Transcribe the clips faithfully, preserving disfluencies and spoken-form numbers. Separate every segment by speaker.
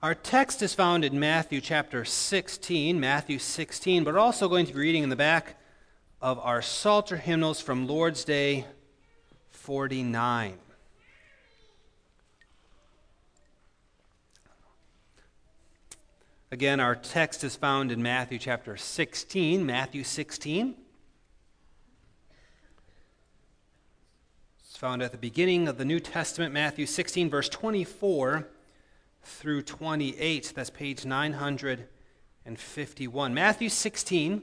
Speaker 1: Our text is found in Matthew chapter sixteen, Matthew sixteen, but we're also going to be reading in the back of our Psalter hymnals from Lord's Day forty-nine. Again, our text is found in Matthew chapter sixteen, Matthew sixteen. It's found at the beginning of the New Testament, Matthew sixteen, verse twenty-four through twenty-eight. That's page nine hundred fifty-one. Matthew sixteen,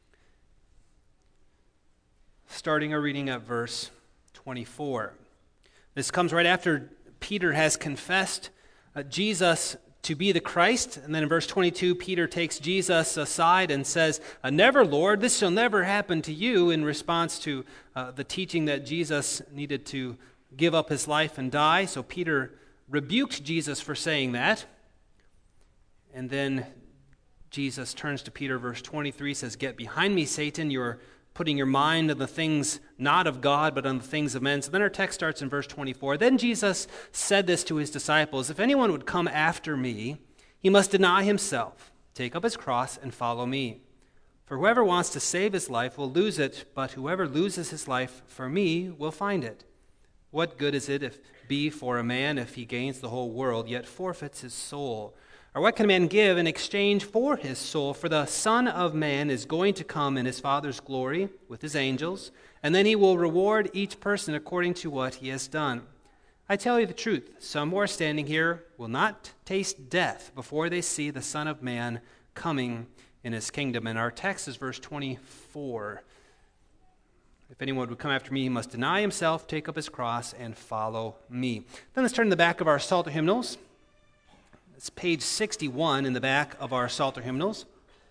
Speaker 1: starting our reading at verse twenty-four. This comes right after Peter has confessed uh, Jesus to be the Christ. And then in verse twenty-two, Peter takes Jesus aside and says, uh, "Never, Lord, this shall never happen to you," in response to uh, the teaching that Jesus needed to give up his life and die. So Peter rebuked Jesus for saying that. And then Jesus turns to Peter, verse twenty-three, says, "Get behind me, Satan, you're putting your mind on the things not of God, but on the things of men." So then our text starts in verse twenty-four. "Then Jesus said this to his disciples, 'If anyone would come after me, he must deny himself, take up his cross, and follow me. For whoever wants to save his life will lose it, but whoever loses his life for me will find it. What good is it if be for a man if he gains the whole world, yet forfeits his soul? Or what can a man give in exchange for his soul? For the Son of Man is going to come in his Father's glory with his angels, and then he will reward each person according to what he has done. I tell you the truth, some who are standing here will not taste death before they see the Son of Man coming in his kingdom." And our text is verse twenty-four. "If anyone would come after me, he must deny himself, take up his cross, and follow me." Then let's turn to the back of our Psalter hymnals. It's page sixty-one in the back of our Psalter hymnals.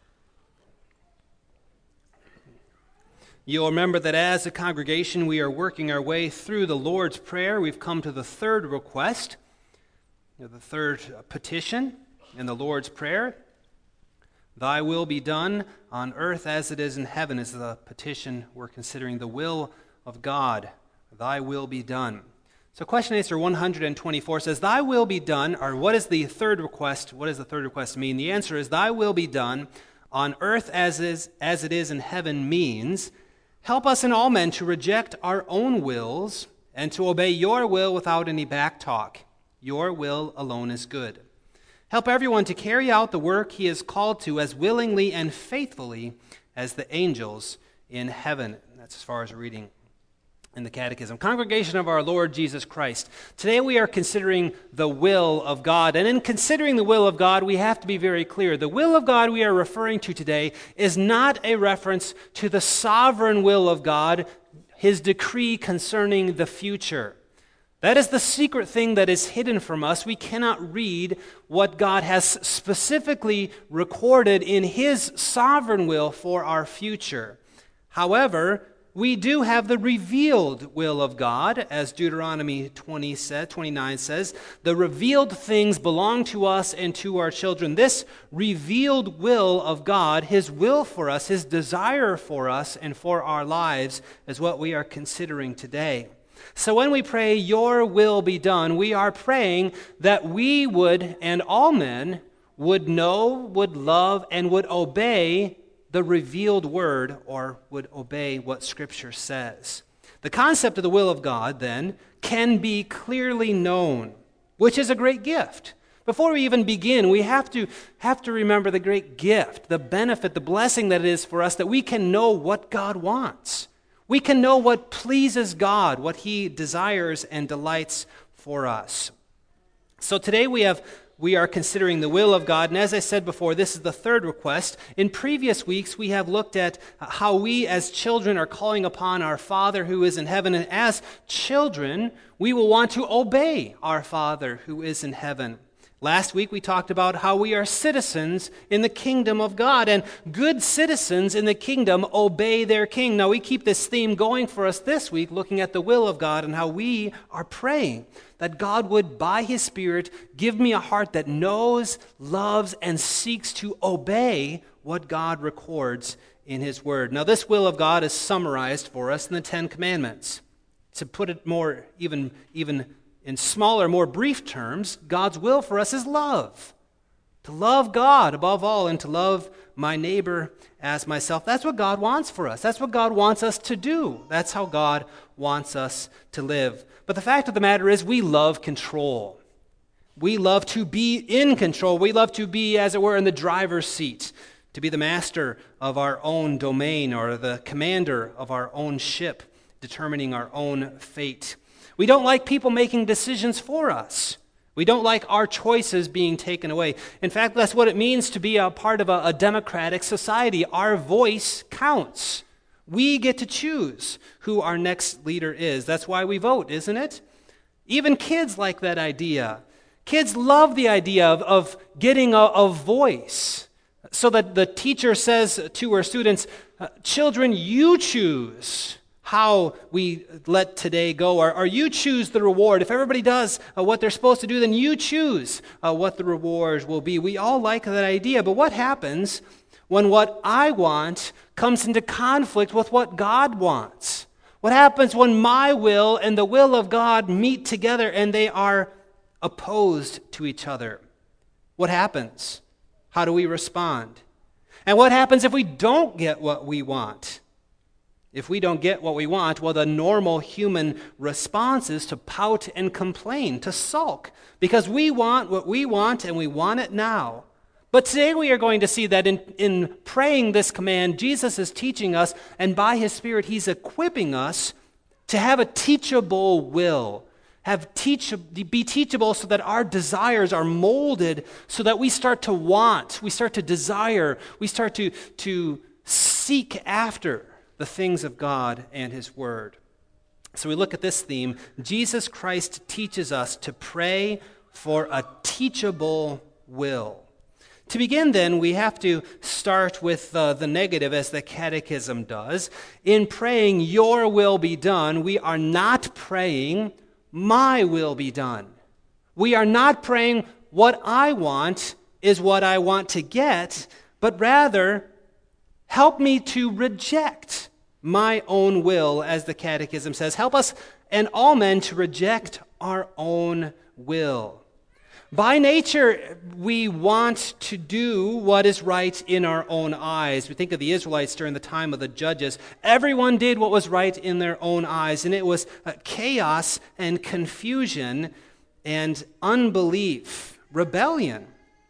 Speaker 1: You'll remember that as a congregation, we are working our way through the Lord's Prayer. We've come to the third request, the third petition in the Lord's Prayer. "Thy will be done on earth as it is in heaven" is the petition we're considering, the will of God. Thy will be done. So question answer one hundred twenty-four says, "Thy will be done," or what is the third request? What does the third request mean? The answer is, "Thy will be done on earth as is as it is in heaven," means, help us and all men to reject our own wills and to obey your will without any backtalk. Your will alone is good. Help everyone to carry out the work he is called to as willingly and faithfully as the angels in heaven. That's as far as reading in the Catechism. Congregation of our Lord Jesus Christ, today we are considering the will of God. And in considering the will of God, we have to be very clear. The will of God we are referring to today is not a reference to the sovereign will of God, his decree concerning the future. That is the secret thing that is hidden from us. We cannot read what God has specifically recorded in his sovereign will for our future. However, we do have the revealed will of God, as Deuteronomy twenty said, twenty-nine says, "The revealed things belong to us and to our children." This revealed will of God, his will for us, his desire for us and for our lives, is what we are considering today. So when we pray, "Your will be done," we are praying that we would, and all men, would know, would love, and would obey the revealed word, or would obey what Scripture says. The concept of the will of God, then, can be clearly known, which is a great gift. Before we even begin, we have to have to remember the great gift, the benefit, the blessing that it is for us that we can know what God wants. We can know what pleases God, what he desires and delights for us. So today we have we are considering the will of God, and as I said before, this is the third request. In previous weeks, we have looked at how we as children are calling upon our Father who is in heaven, and as children, we will want to obey our Father who is in heaven. Last week we talked about how we are citizens in the kingdom of God, and good citizens in the kingdom obey their king. Now we keep this theme going for us this week, looking at the will of God and how we are praying that God would, by his Spirit, give me a heart that knows, loves, and seeks to obey what God records in his word. Now this will of God is summarized for us in the Ten Commandments. To put it more, even, even in smaller, more brief terms, God's will for us is love. To love God above all and to love my neighbor as myself. That's what God wants for us. That's what God wants us to do. That's how God wants us to live. But the fact of the matter is we love control. We love to be in control. We love to be, as it were, in the driver's seat, to be the master of our own domain or the commander of our own ship, determining our own fate. We don't like people making decisions for us. We don't like our choices being taken away. In fact, that's what it means to be a part of a, a democratic society. Our voice counts. We get to choose who our next leader is. That's why we vote, isn't it? Even kids like that idea. Kids love the idea of, of getting a, a voice, so that the teacher says to her students, children, you choose how we let today go, or, or you choose the reward. If everybody does uh, what they're supposed to do, then you choose uh, what the reward will be. We all like that idea, but what happens when what I want comes into conflict with what God wants? What happens when my will and the will of God meet together and they are opposed to each other? What happens? How do we respond? And what happens if we don't get what we want? If we don't get what we want, well, the normal human response is to pout and complain, to sulk, because we want what we want and we want it now. But today we are going to see that in, in praying this command, Jesus is teaching us, and by his Spirit, he's equipping us to have a teachable will, have teach, be teachable so that our desires are molded so that we start to want, we start to desire, we start to, to seek after the things of God and his word. So we look at this theme. Jesus Christ teaches us to pray for a teachable will. To begin, then, we have to start with uh, the negative, as the Catechism does. In praying, your will be done, we are not praying, my will be done. We are not praying, what I want is what I want to get, but rather, help me to reject my own will, as the Catechism says. Help us and all men to reject our own will. By nature, we want to do what is right in our own eyes. We think of the Israelites during the time of the Judges. Everyone did what was right in their own eyes, and it was uh, chaos and confusion and unbelief, rebellion.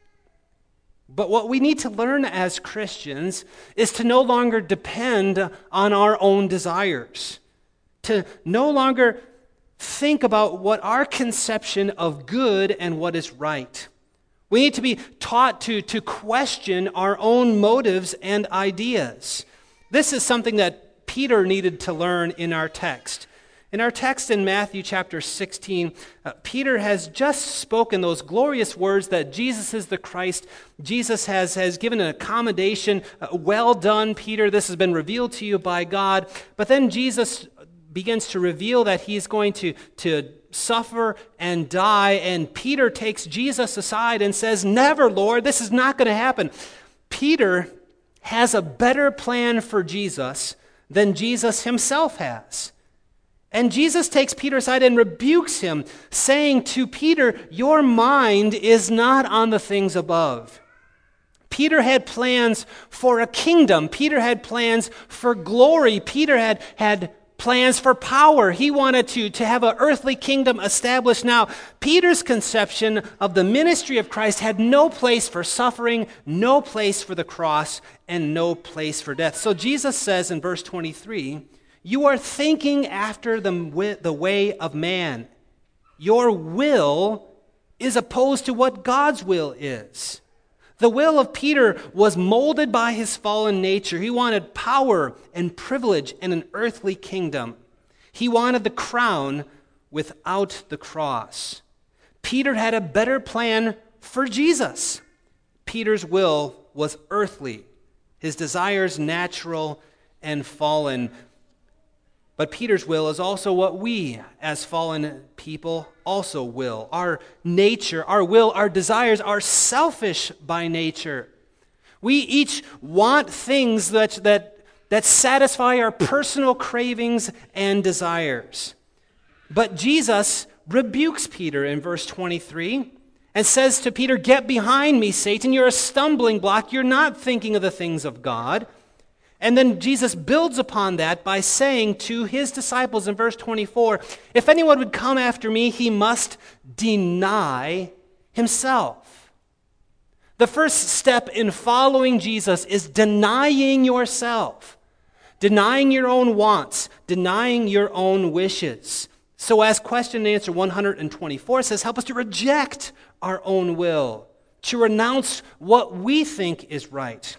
Speaker 1: But what we need to learn as Christians is to no longer depend on our own desires, to no longer think about what our conception of good and what is right. We need to be taught to, to question our own motives and ideas. This is something that Peter needed to learn in our text. In our text in Matthew chapter sixteen, uh, Peter has just spoken those glorious words that Jesus is the Christ. Jesus has, has given an accommodation. Uh, well done, Peter. This has been revealed to you by God. But then Jesus begins to reveal that he's going to, to suffer and die. And Peter takes Jesus aside and says, never, Lord, this is not going to happen. Peter has a better plan for Jesus than Jesus himself has. And Jesus takes Peter aside and rebukes him, saying to Peter, your mind is not on the things above. Peter had plans for a kingdom. Peter had plans for glory. Peter had, had plans for power. He wanted to, to have an earthly kingdom established now. Peter's conception of the ministry of Christ had no place for suffering, no place for the cross, and no place for death. So Jesus says in verse twenty-three, you are thinking after the, the way of man. Your will is opposed to what God's will is. The will of Peter was molded by his fallen nature. He wanted power and privilege and an earthly kingdom. He wanted the crown without the cross. Peter had a better plan for Jesus. Peter's will was earthly, his desires natural and fallen. But Peter's will is also what we, as fallen people, also will. Our nature, our will, our desires are selfish by nature. We each want things that, that, that satisfy our personal cravings and desires. But Jesus rebukes Peter in verse twenty-three and says to Peter, "Get behind me, Satan. You're a stumbling block. You're not thinking of the things of God." And then Jesus builds upon that by saying to his disciples in verse twenty-four, "If anyone would come after me, he must deny himself." The first step in following Jesus is denying yourself, denying your own wants, denying your own wishes. So as question and answer one hundred twenty-four says, help us to reject our own will, to renounce what we think is right.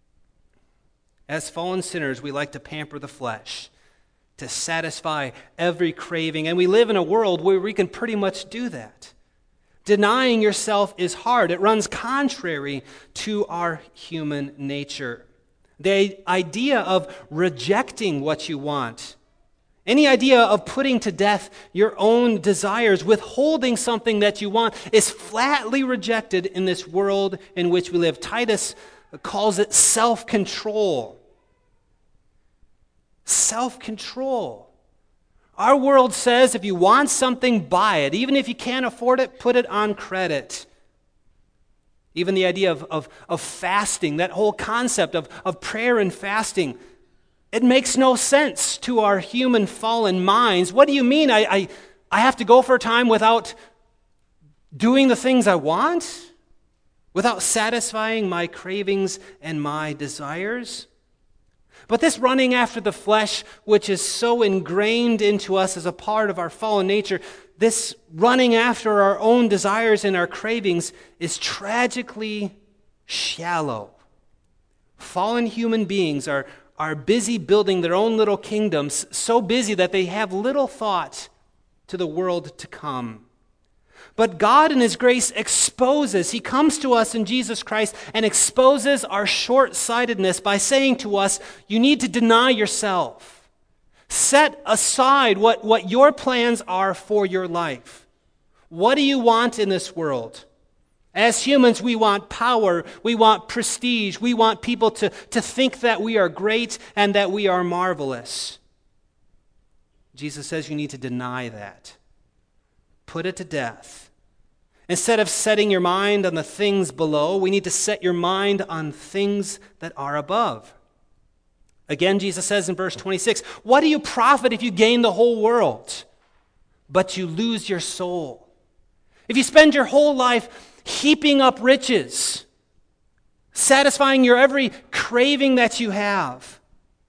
Speaker 1: As fallen sinners, we like to pamper the flesh, to satisfy every craving, and we live in a world where we can pretty much do that. Denying yourself is hard. It runs contrary to our human nature. The idea of rejecting what you want, any idea of putting to death your own desires, withholding something that you want, is flatly rejected in this world in which we live. Titus calls it self-control. Self-control. Our world says if you want something, buy it. Even if you can't afford it, put it on credit. Even the idea of, of, of fasting, that whole concept of, of prayer and fasting, it makes no sense to our human fallen minds. What do you mean I, I, I have to go for a time without doing the things I want? Without satisfying my cravings and my desires? But this running after the flesh, which is so ingrained into us as a part of our fallen nature, this running after our own desires and our cravings is tragically shallow. Fallen human beings are, are busy building their own little kingdoms, so busy that they have little thought to the world to come. But God in His grace exposes, He comes to us in Jesus Christ and exposes our short-sightedness by saying to us, you need to deny yourself. Set aside what, what your plans are for your life. What do you want in this world? As humans, we want power, we want prestige, we want people to, to think that we are great and that we are marvelous. Jesus says you need to deny that. Put it to death. Instead of setting your mind on the things below, we need to set your mind on things that are above. Again, Jesus says in verse twenty-six, what do you profit if you gain the whole world, but you lose your soul? If you spend your whole life heaping up riches, satisfying your every craving that you have,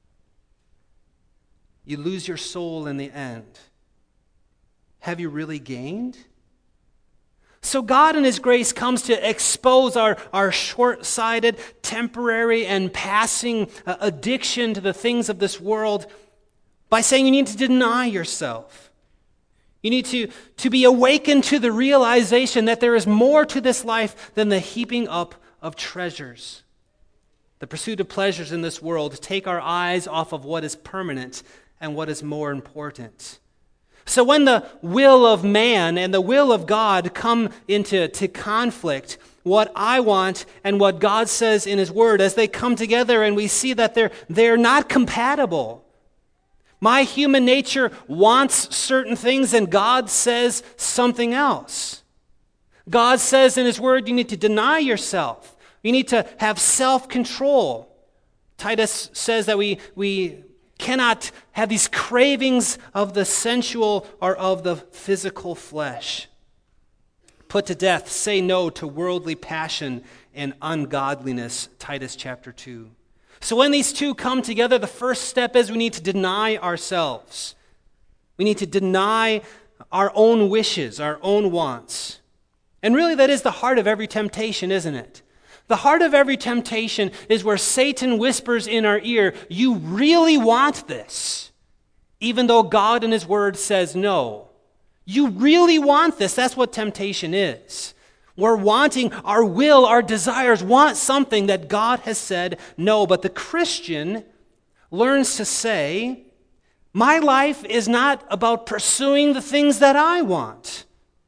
Speaker 1: you lose your soul in the end. Have you really gained? So God in His grace comes to expose our, our short-sighted, temporary, and passing uh, addiction to the things of this world by saying you need to deny yourself. You need to, to be awakened to the realization that there is more to this life than the heaping up of treasures. The pursuit of pleasures in this world take our eyes off of what is permanent and what is more important. So when the will of man and the will of God come into to conflict, what I want and what God says in His Word, as they come together and we see that they're, they're not compatible. My human nature wants certain things and God says something else. God says in His Word you need to deny yourself. You need to have self-control. Titus says that we we cannot have these cravings of the sensual or of the physical flesh. Put to death, say no to worldly passion and ungodliness, Titus chapter two. So when these two come together, the first step is we need to deny ourselves. We need to deny our own wishes, our own wants. And really that is the heart of every temptation, isn't it? The heart of every temptation is where Satan whispers in our ear, you really want this, even though God in His Word says no. You really want this. That's what temptation is. We're wanting, our will, our desires want something that God has said no. But the Christian learns to say, my life is not about pursuing the things that I want.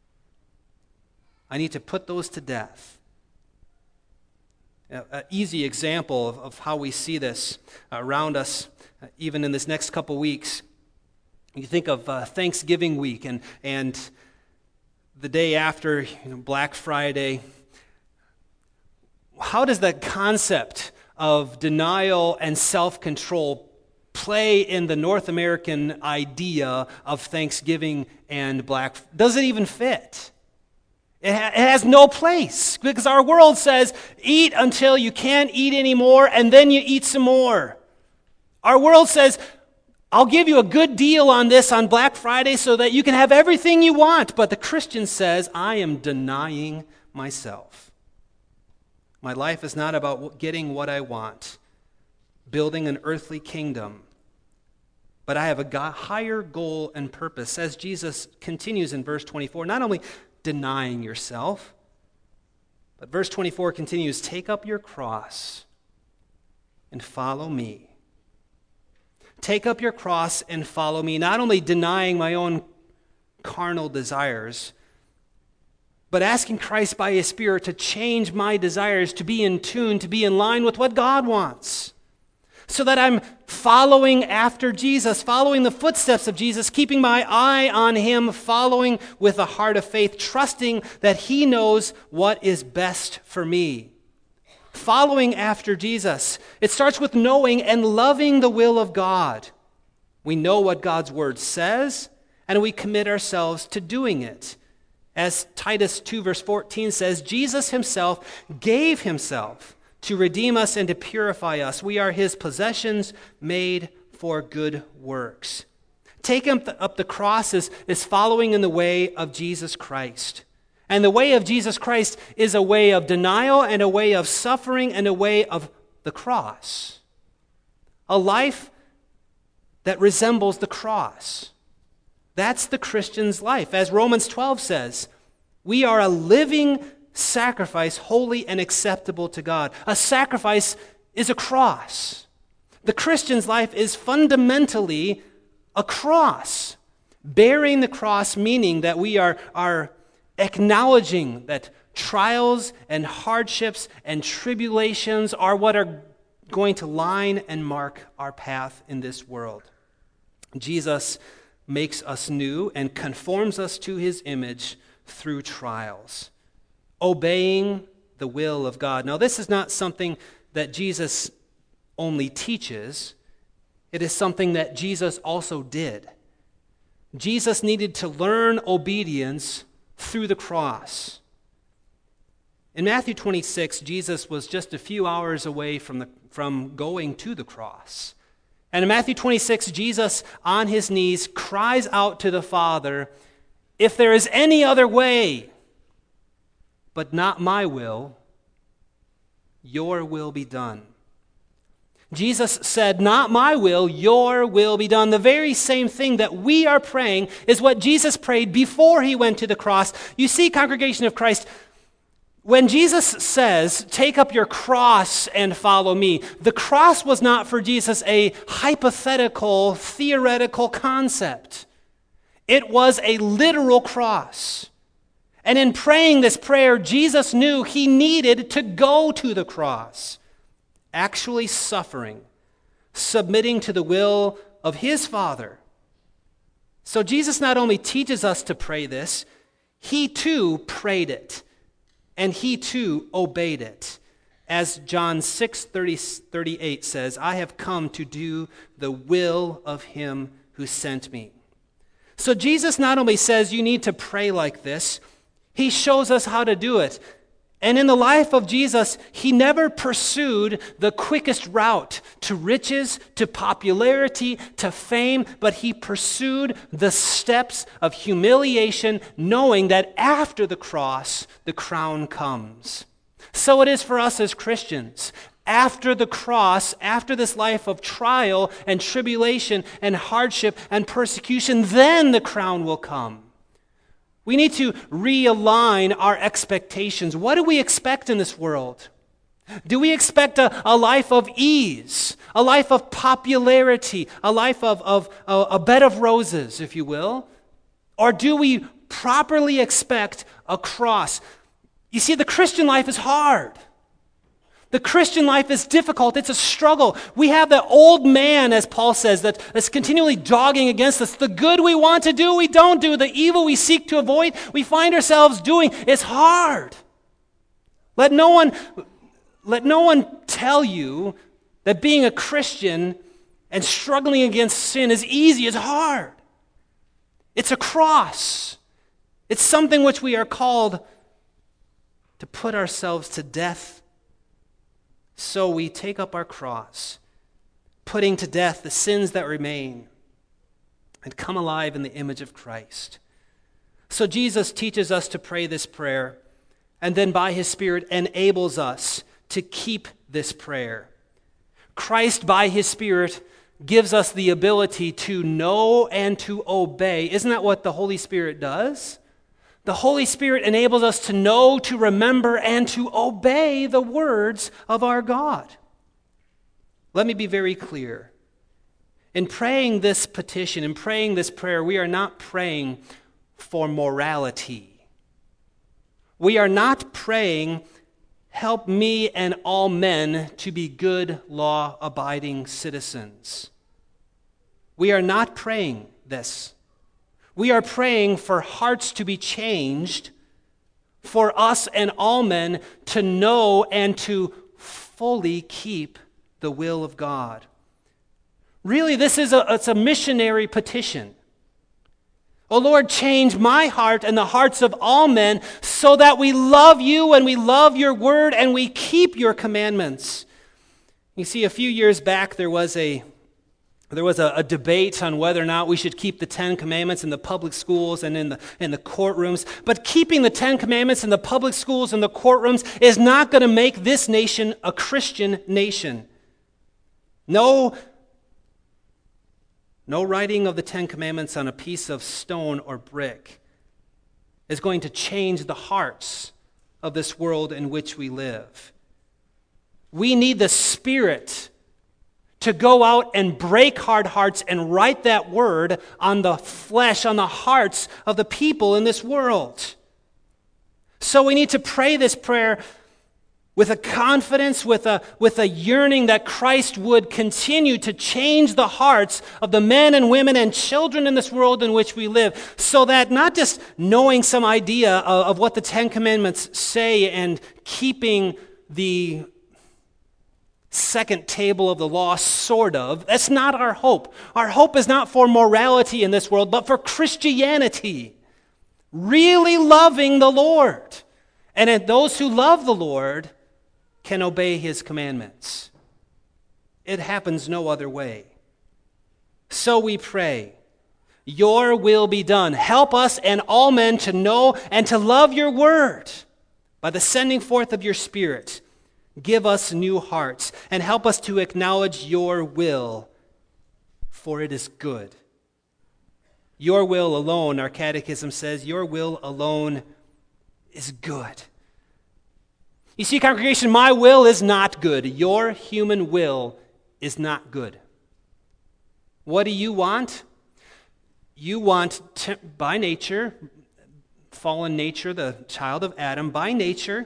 Speaker 1: I need to put those to death. An easy example of, of how we see this around us, uh, even in this next couple weeks. You think of uh, Thanksgiving week and, and the day after, you know, Black Friday, how does that concept of denial and self-control play in the North American idea of Thanksgiving and Black? Does it even fit? It, ha- it has no place, because our world says, eat until you can't eat anymore, and then you eat some more. Our world says, I'll give you a good deal on this on Black Friday so that you can have everything you want. But the Christian says, I am denying myself. My life is not about getting what I want, building an earthly kingdom, but I have a God, higher goal and purpose. As Jesus continues in verse twenty-four, not only denying yourself, but verse twenty-four continues, take up your cross and follow me. Take up your cross and follow me, not only denying my own carnal desires, but asking Christ by His Spirit to change my desires, to be in tune, to be in line with what God wants, so that I'm following after Jesus, following the footsteps of Jesus, keeping my eye on Him, following with a heart of faith, trusting that He knows what is best for me. Following after Jesus. It starts with knowing and loving the will of God. We know what God's Word says, and we commit ourselves to doing it. As Titus two verse fourteen says, Jesus Himself gave Himself to redeem us and to purify us. We are His possessions made for good works. Taking up the cross is, is following in the way of Jesus Christ. And the way of Jesus Christ is a way of denial and a way of suffering and a way of the cross. A life that resembles the cross. That's the Christian's life. As Romans twelve says, we are a living sacrifice, holy and acceptable to God. A sacrifice is a cross. The Christian's life is fundamentally a cross. Bearing the cross, meaning that we are, are acknowledging that trials and hardships and tribulations are what are going to line and mark our path in this world. Jesus makes us new and conforms us to His image through trials, obeying the will of God. Now, this is not something that Jesus only teaches. It is something that Jesus also did. Jesus needed to learn obedience through the cross. In Matthew twenty-six, Jesus was just a few hours away from, the, from going to the cross. And in Matthew twenty-six, Jesus, on His knees, cries out to the Father, if there is any other way, but not my will, your will be done. Jesus said, not my will, your will be done. The very same thing that we are praying is what Jesus prayed before He went to the cross. You see, congregation of Christ, when Jesus says, take up your cross and follow me, the cross was not for Jesus a hypothetical, theoretical concept. It was a literal cross. And in praying this prayer, Jesus knew He needed to go to the cross, actually suffering, submitting to the will of His Father. So Jesus not only teaches us to pray this, He too prayed it, and He too obeyed it. As John six thirty-eight says, I have come to do the will of Him who sent me. So Jesus not only says you need to pray like this, He shows us how to do it. And in the life of Jesus, He never pursued the quickest route to riches, to popularity, to fame, but He pursued the steps of humiliation, knowing that after the cross, the crown comes. So it is for us as Christians. After the cross, after this life of trial and tribulation and hardship and persecution, then the crown will come. We need to realign our expectations. What do we expect in this world? Do we expect a, a life of ease, a life of popularity, a life of, of a, a bed of roses, if you will? Or do we properly expect a cross? You see, the Christian life is hard. The Christian life is difficult. It's a struggle. We have that old man, as Paul says, that, that's continually dogging against us. The good we want to do, we don't do. The evil we seek to avoid, we find ourselves doing. It's hard. Let no one, let no one tell you that being a Christian and struggling against sin is easy. It's hard. It's a cross. It's something which we are called to put ourselves to death. So we take up our cross, putting to death the sins that remain, and come alive in the image of Christ. So Jesus teaches us to pray this prayer, and then by his Spirit enables us to keep this prayer. Christ, by his Spirit, gives us the ability to know and to obey. Isn't that what the Holy Spirit does? The Holy Spirit enables us to know, to remember, and to obey the words of our God. Let me be very clear. In praying this petition, in praying this prayer, we are not praying for morality. We are not praying, help me and all men to be good, law-abiding citizens. We are not praying this. We are praying for hearts to be changed, for us and all men to know and to fully keep the will of God. Really, this is a, it's a missionary petition. Oh Lord, change my heart and the hearts of all men so that we love you and we love your word and we keep your commandments. You see, a few years back there was a There was a, a debate on whether or not we should keep the Ten Commandments in the public schools and in the, in the courtrooms. But keeping the Ten Commandments in the public schools and the courtrooms is not going to make this nation a Christian nation. No, no writing of the Ten Commandments on a piece of stone or brick is going to change the hearts of this world in which we live. We need the Spirit to go out and break hard hearts and write that word on the flesh, on the hearts of the people in this world. So we need to pray this prayer with a confidence, with a, with a yearning that Christ would continue to change the hearts of the men and women and children in this world in which we live, so that not just knowing some idea of, of what the Ten Commandments say and keeping the second table of the law, sort of. That's not our hope. Our hope is not for morality in this world, but for Christianity. Really loving the Lord. And those who love the Lord can obey his commandments. It happens no other way. So we pray, your will be done. Help us and all men to know and to love your word by the sending forth of your Spirit. Give us new hearts and help us to acknowledge your will, for it is good. Your will alone, our catechism says, your will alone is good. You see, congregation, my will is not good. Your human will is not good. What do you want? You want, to, by nature, fallen nature, the child of Adam, by nature,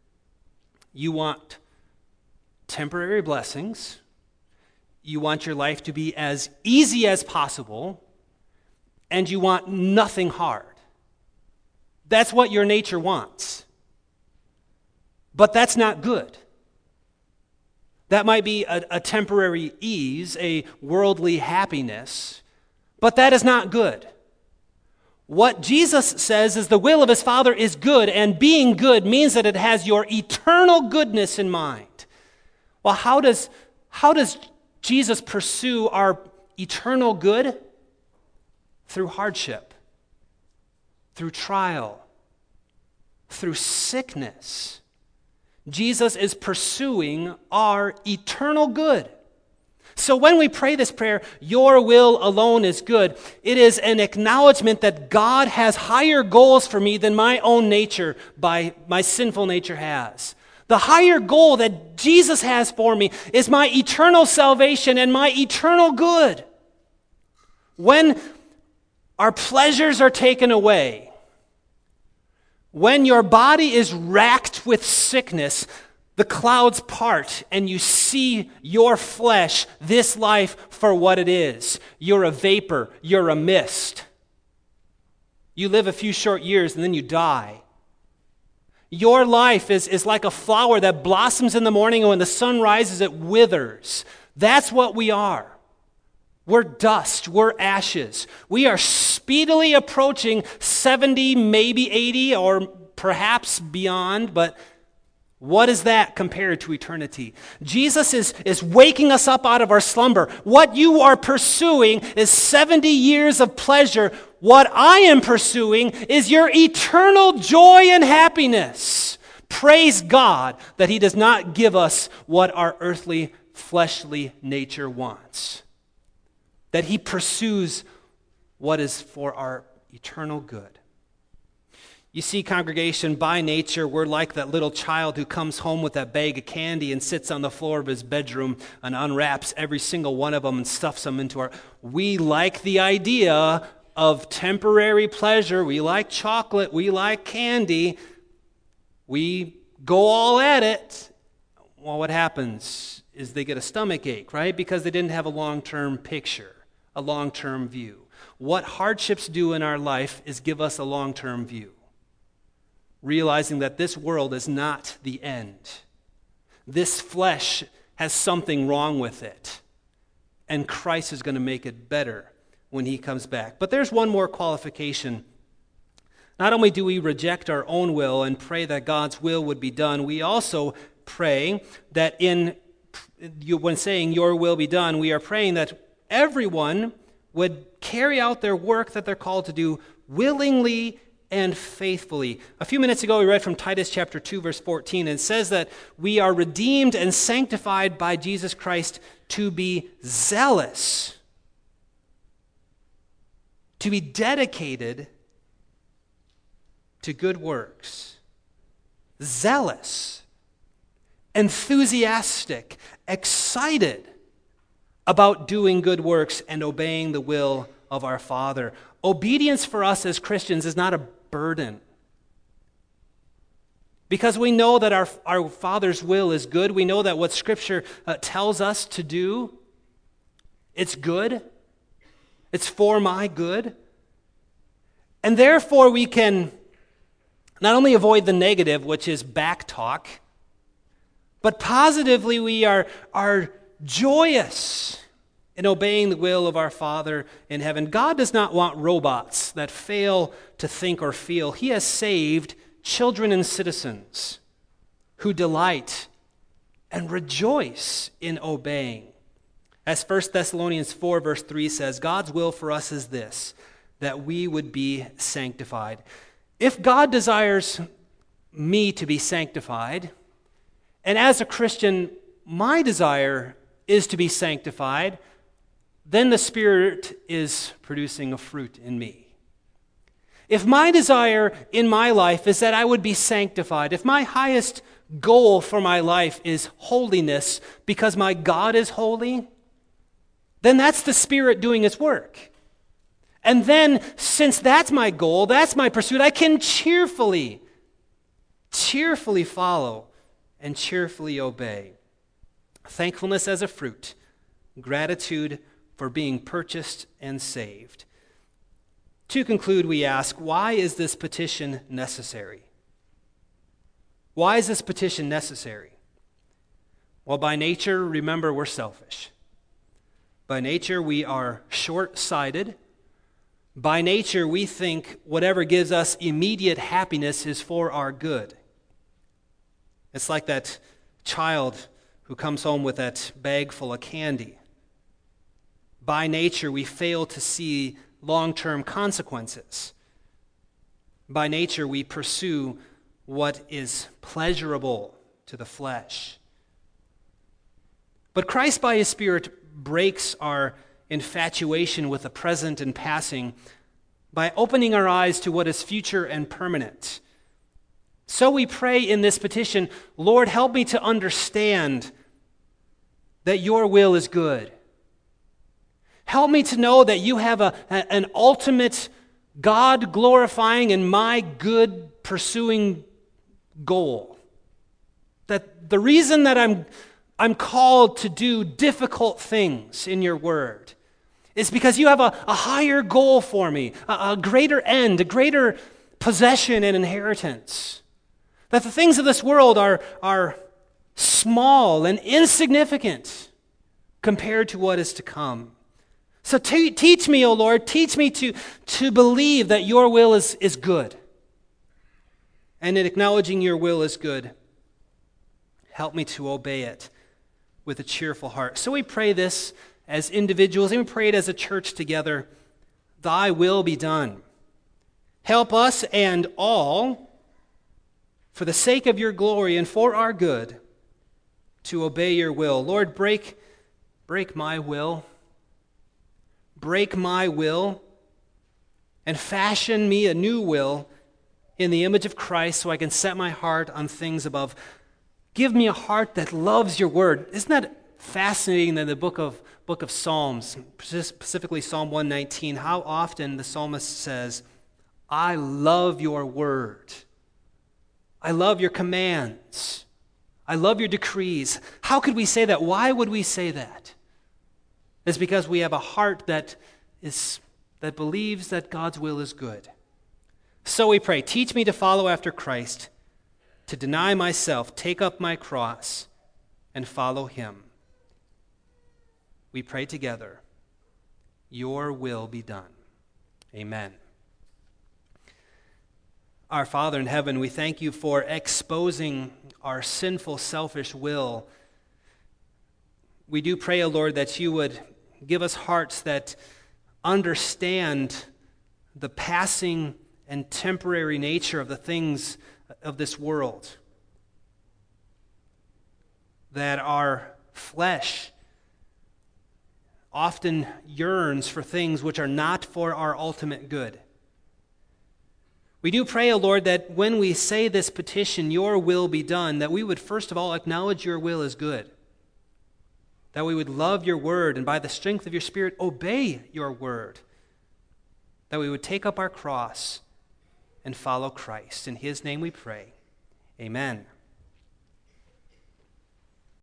Speaker 1: you want temporary blessings. You want your life to be as easy as possible, and you want nothing hard. That's what your nature wants. But that's not good. That might be a, a temporary ease, a worldly happiness, but that is not good. What Jesus says is the will of his Father is good, and being good means that it has your eternal goodness in mind. Well, how does, how does Jesus pursue our eternal good? Through hardship, through trial, through sickness. Jesus is pursuing our eternal good. So when we pray this prayer, your will alone is good, it is an acknowledgement that God has higher goals for me than my own nature, by my sinful nature has. The higher goal that Jesus has for me is my eternal salvation and my eternal good. When our pleasures are taken away, when your body is racked with sickness, the clouds part and you see your flesh, this life, for what it is. You're a vapor. You're a mist. You live a few short years and then you die. Your life is, is like a flower that blossoms in the morning, and when the sun rises, it withers. That's what we are. We're dust. We're ashes. We are speedily approaching seventy, maybe eighty, or perhaps beyond, but what is that compared to eternity? Jesus is, is waking us up out of our slumber. What you are pursuing is seventy years of pleasure. What I am pursuing is your eternal joy and happiness. Praise God that He does not give us what our earthly, fleshly nature wants. That He pursues what is for our eternal good. You see, congregation, by nature, we're like that little child who comes home with that bag of candy and sits on the floor of his bedroom and unwraps every single one of them and stuffs them into our... We like the idea of temporary pleasure. We like chocolate. We like candy. We go all at it. Well, what happens is they get a stomach ache, right? Because they didn't have a long-term picture, a long-term view. What hardships do in our life is give us a long-term view, realizing that this world is not the end. This flesh has something wrong with it, and Christ is going to make it better when He comes back. But there's one more qualification. Not only do we reject our own will and pray that God's will would be done, we also pray that in when saying your will be done, we are praying that everyone would carry out their work that they're called to do willingly and faithfully. A few minutes ago, we read from Titus chapter two, verse fourteen, and it says that we are redeemed and sanctified by Jesus Christ to be zealous, to be dedicated to good works. Zealous, enthusiastic, excited about doing good works and obeying the will of our Father. Obedience for us as Christians is not a burden. Because we know that our, our Father's will is good. We know that what Scripture uh, tells us to do, it's good. It's for my good. And therefore we can not only avoid the negative, which is back talk, but positively we are, are joyous in obeying the will of our Father in heaven. God does not want robots that fail to think or feel. He has saved children and citizens who delight and rejoice in obeying. As First Thessalonians four, verse three says, God's will for us is this, that we would be sanctified. If God desires me to be sanctified, and as a Christian, my desire is to be sanctified, then the Spirit is producing a fruit in me. If my desire in my life is that I would be sanctified, if my highest goal for my life is holiness because my God is holy, then that's the Spirit doing its work. And then, since that's my goal, that's my pursuit, I can cheerfully, cheerfully follow and cheerfully obey. Thankfulness as a fruit, gratitude for being purchased and saved. To conclude, we ask, why is this petition necessary? Why is this petition necessary? Well, by nature, remember, we're selfish. By nature, we are short-sighted. By nature, we think whatever gives us immediate happiness is for our good. It's like that child who comes home with that bag full of candy. By nature, we fail to see long-term consequences. By nature, we pursue what is pleasurable to the flesh. But Christ, by His Spirit, breaks our infatuation with the present and passing by opening our eyes to what is future and permanent. So we pray in this petition, Lord, help me to understand that your will is good. Help me to know that you have a, an ultimate God-glorifying and my good pursuing goal. That the reason that I'm, I'm called to do difficult things in your word is because you have a, a higher goal for me, a, a greater end, a greater possession and inheritance. That the things of this world are, are small and insignificant compared to what is to come. So te- teach me, O Lord, teach me to, to believe that your will is, is good. And in acknowledging your will is good, help me to obey it with a cheerful heart. So we pray this as individuals, and we pray it as a church together. Thy will be done. Help us and all, for the sake of your glory and for our good, to obey your will. Lord, break, break my will. Break my will and fashion me a new will in the image of Christ so I can set my heart on things above. Give me a heart that loves your word. Isn't that fascinating that in the book of, book of Psalms, specifically Psalm one nineteen, how often the psalmist says, I love your word. I love your commands. I love your decrees. How could we say that? Why would we say that? It's because we have a heart that is that believes that God's will is good. So we pray, teach me to follow after Christ, to deny myself, take up my cross, and follow him. We pray together, your will be done. Amen. Our Father in heaven, we thank you for exposing our sinful, selfish will. We do pray, O Lord, that you would give us hearts that understand the passing and temporary nature of the things of this world. That our flesh often yearns for things which are not for our ultimate good. We do pray, O Lord, that when we say this petition, your will be done, that we would first of all acknowledge your will is good. That we would love your word and by the strength of your Spirit obey your word. That we would take up our cross and follow Christ. In his name we pray. Amen.